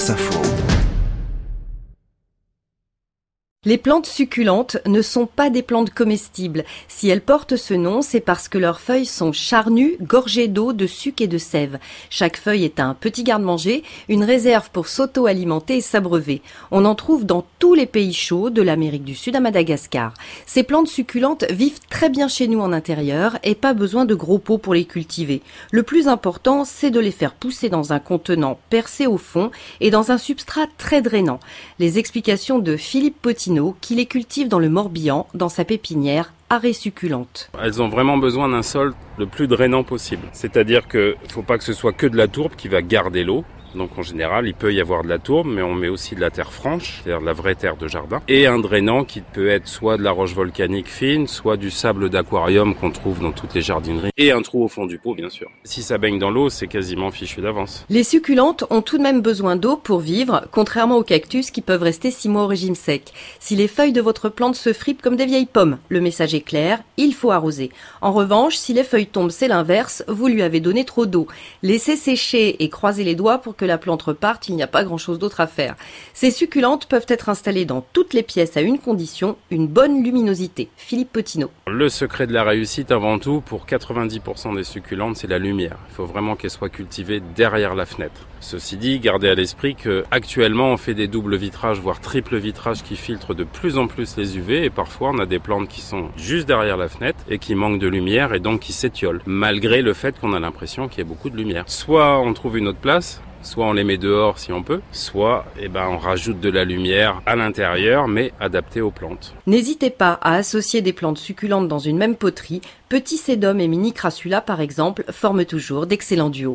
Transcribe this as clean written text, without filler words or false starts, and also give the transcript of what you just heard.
France Info. Les plantes succulentes ne sont pas des plantes comestibles. Si elles portent ce nom, c'est parce que leurs feuilles sont charnues, gorgées d'eau, de suc et de sève. Chaque feuille est un petit garde-manger, une réserve pour s'auto-alimenter et s'abreuver. On en trouve dans tous les pays chauds, de l'Amérique du Sud à Madagascar. Ces plantes succulentes vivent très bien chez nous en intérieur et pas besoin de gros pots pour les cultiver. Le plus important, c'est de les faire pousser dans un contenant percé au fond et dans un substrat très drainant. Les explications de Philippe Pottineau, qui les cultive dans le Morbihan, dans sa pépinière Arrêt Succulente. Elles ont vraiment besoin d'un sol le plus drainant possible. C'est-à-dire qu'il ne faut pas que ce soit que de la tourbe qui va garder l'eau. Donc en général, il peut y avoir de la tourbe, mais on met aussi de la terre franche, c'est-à-dire de la vraie terre de jardin. Et un drainant qui peut être soit de la roche volcanique fine, soit du sable d'aquarium qu'on trouve dans toutes les jardineries. Et un trou au fond du pot, bien sûr. Si ça baigne dans l'eau, c'est quasiment fichu d'avance. Les succulentes ont tout de même besoin d'eau pour vivre, contrairement aux cactus qui peuvent rester 6 mois au régime sec. Si les feuilles de votre plante se fripent comme des vieilles pommes, le message est clair, il faut arroser. En revanche, si les feuilles tombent, c'est l'inverse, vous lui avez donné trop d'eau. Laissez sécher et croisez les doigts pour que la plante reparte, il n'y a pas grand-chose d'autre à faire. Ces succulentes peuvent être installées dans toutes les pièces à une condition, une bonne luminosité. Philippe Pottineau. Le secret de la réussite avant tout, pour 90% des succulentes, c'est la lumière. Il faut vraiment qu'elles soient cultivées derrière la fenêtre. Ceci dit, gardez à l'esprit qu'actuellement on fait des doubles vitrages, voire triple vitrages qui filtrent de plus en plus les UV et parfois on a des plantes qui sont juste derrière la fenêtre et qui manquent de lumière et donc qui s'étiolent, malgré le fait qu'on a l'impression qu'il y a beaucoup de lumière. Soit on trouve une autre place, soit on les met dehors si on peut, soit on rajoute de la lumière à l'intérieur mais adaptée aux plantes. N'hésitez pas à associer des plantes succulentes dans une même poterie. Petit sédum et mini crassula par exemple forment toujours d'excellents duos.